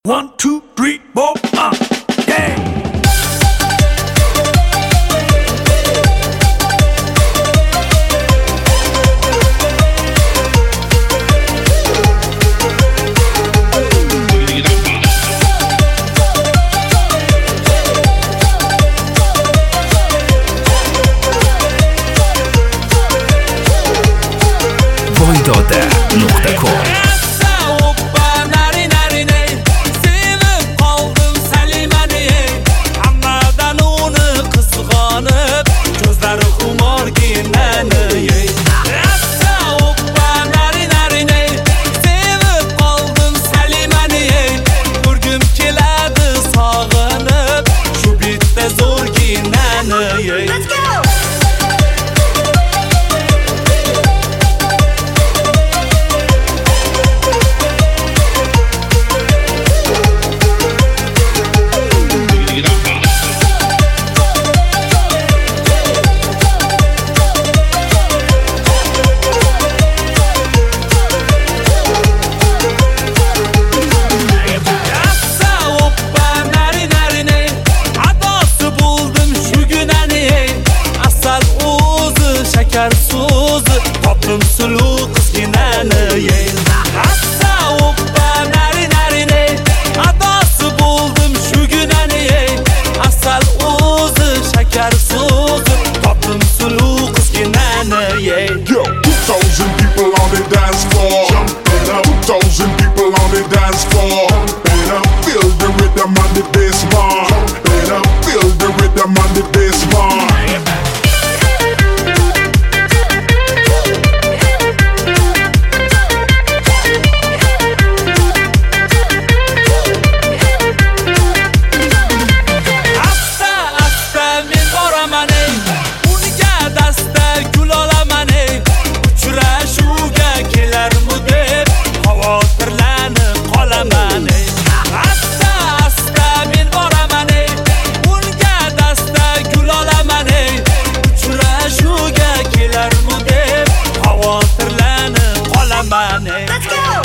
1, 2, 3, 4, yeah. voidota.com Topdim suluv qizginani Hassa oppa nari adosi bo'ldim shugunani Asal o'zi shakar so'zi Topdim suluv qizginani Yo, 2,000 people on the dance floor. Jumping up, 2,000 people on the dance floor. Jumping up, feel the rhythm on the bass, man. Jumping up, feel the rhythm on the bass, man. Let's go!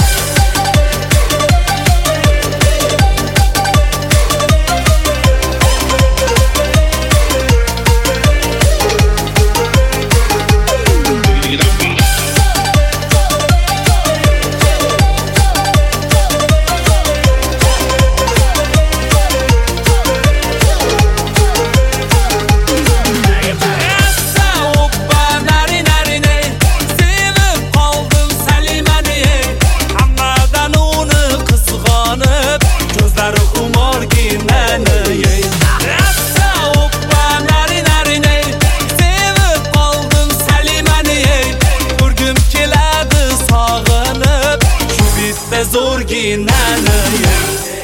Zo'rginani